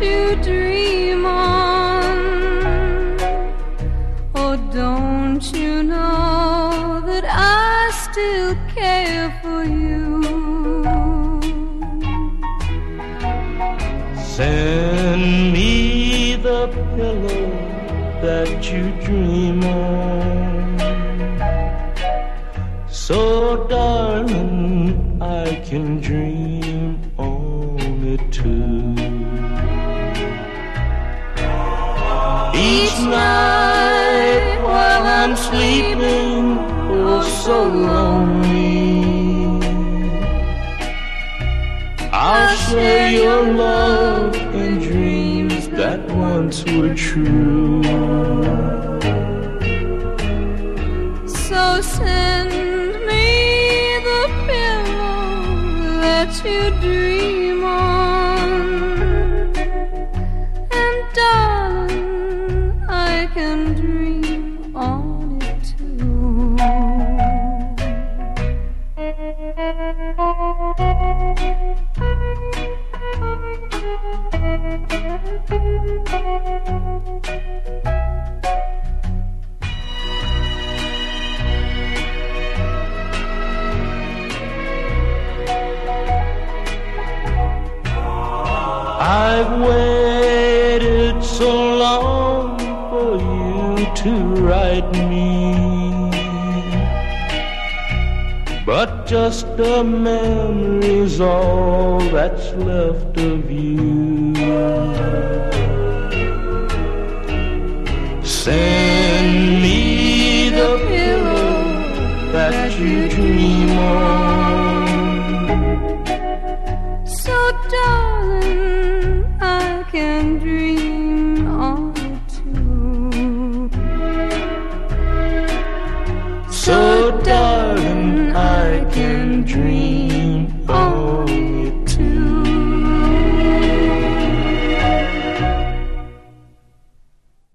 you dream on. Oh, don't you know that I still care for you? Send me the pillow that you dream on, so darling I can dream on it too. Each night while I'm sleeping, oh so lonely, I'll share your love and dreams that once were true. So send me the pillow that you dream on, and darling, I can dream on it too. I've waited so long for you to write me, but just a memory's all that's left of you. Send me the pillow that you dream on, so darling, I can dream on it too. so darling I can dream